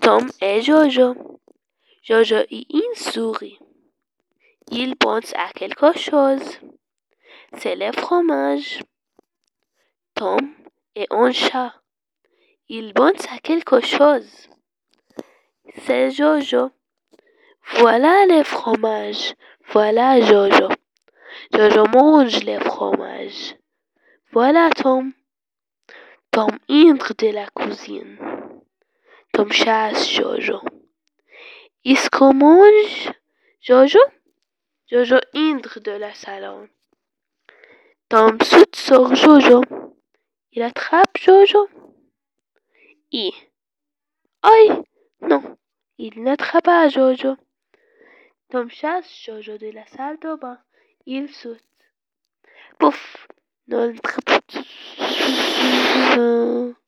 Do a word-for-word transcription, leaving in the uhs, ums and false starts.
Tom et Jojo. Jojo et une souris. Ils pensent à quelque chose. C'est le fromage. Tom est un chat. Il pense à quelque chose. C'est Jojo. Voilà le fromage. Voilà Jojo. Jojo mange le fromage. Voilà Tom. Tom entre de la cuisine. Tom chasse Jojo. Est-ce qu'on mange Jojo? Jojo entre de la salon. Tom saute sur Jojo. Il attrape Jojo. Et... Aïe! Non, il n'attrape pas Jojo. Tom chasse Jojo de la salle de bain. Il saute. Pouf! Non,